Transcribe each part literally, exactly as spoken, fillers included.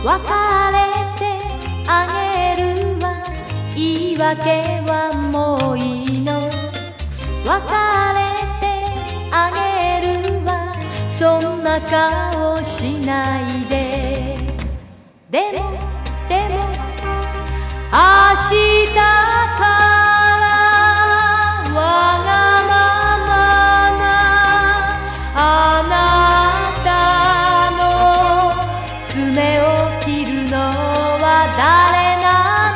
別れてあげるわ、言い訳はもういいの。別れてあげるわ、そんな顔しないで。でもでも明日からわがままなあなたの爪を切るのは誰な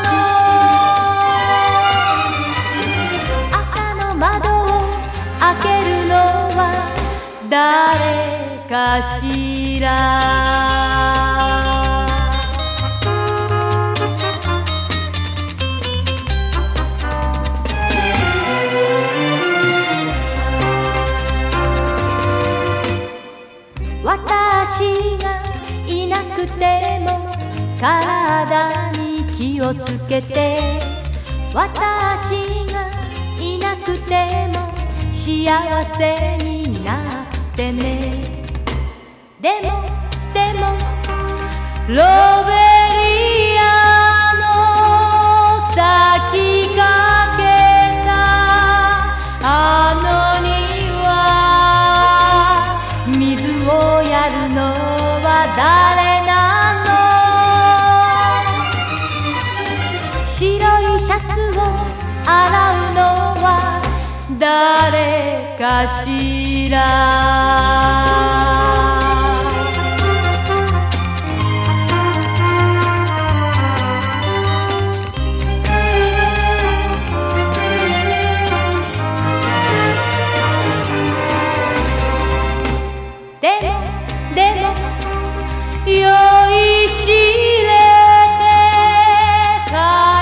の。朝の窓を開けるのは誰かしら。私がいなくても体に気をつけて、私がいなくても幸せになってね。でもでもロベリアの咲きかけたあの庭、水をやるのは誰なの。白いシャツを洗うのは誰かしら。でもでも酔いしれて帰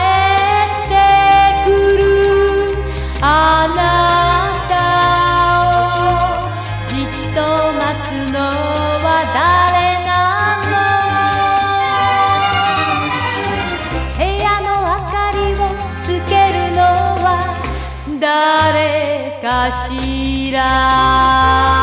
ってくるあなたをじっと待つのは誰なの。部屋の明かりをつけるのは誰かしら。